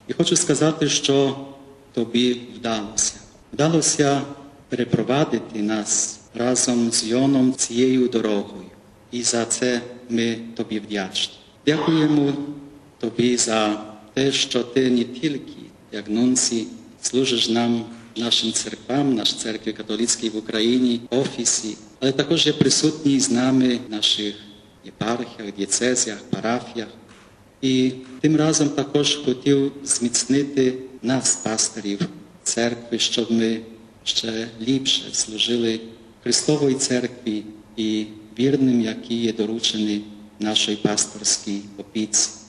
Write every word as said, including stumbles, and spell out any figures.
І хочу сказати, що тобі вдалося. Вдалося перепровадити нас разом з Йоном цією дорогою. І за це ми тобі вдячні. Дякуємо тобі за те, що ти не тільки, як нунці, служиш нам, нашим церквам, нашій церкві католицькій в Україні, офісі, але також є присутній з нами в наших єпархіях, дієцезіях, парафіях. І тим разом також хотів зміцнити нас, пастирів церкви, щоб ми ще ліпше служили Христовій церкві і вірним, які є доручені нашій пасторській опіці.